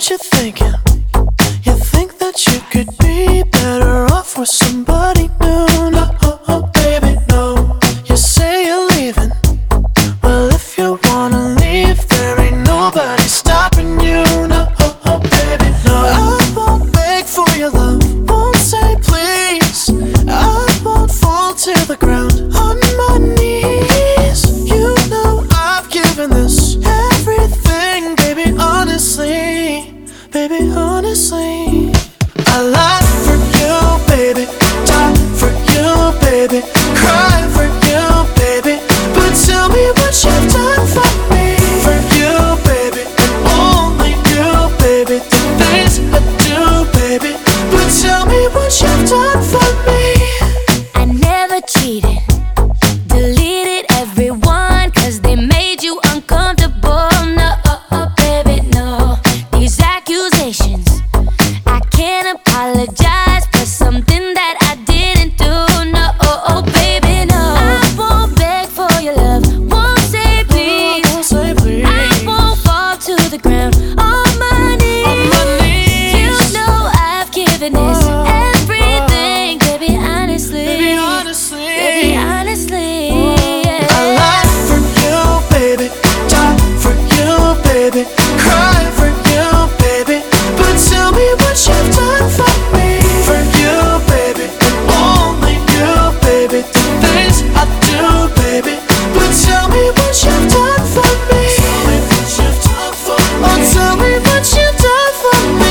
what you're thinking. You think that you could be better off with somebody new. No, baby, no. You say you're leaving. Well, if you wanna leave, there ain't nobody stopping you. No, baby, no. I won't beg for your love, won't say please. I won't fall to the ground on my knees. You know I've given this everything, baby, honestly. Baby, honestly, I lie for you, baby, die for you, baby, cry for you, baby. But tell me what you've done for me. For you, baby, and only you, baby. The things I do, baby. But tell me what you've done for me. I never cheated, deleted everyone, cause they made you uncomfortable. No, baby, no. These accusations, I can't apologize for something that I didn't do. No, baby, no. I won't beg for your love, won't say please. I won't fall to the ground on my knees. You know I've given this everything, baby, honestly. Baby, honestly, yeah. I lie for you, baby, die for you, baby, cry for you, baby. But tell me what you've done for me. For you, baby, and only you, baby. The things I do, baby. But tell me what you've done for me. Tell me what you've done for me. Oh, tell me what you've done for me.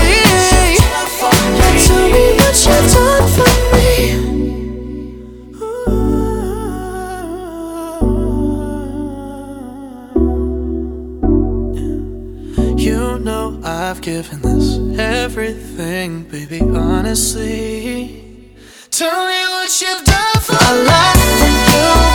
Tell me what you've done for me. You know I've given this everything, baby, honestly. Tell me what you've done for me. I lie for you.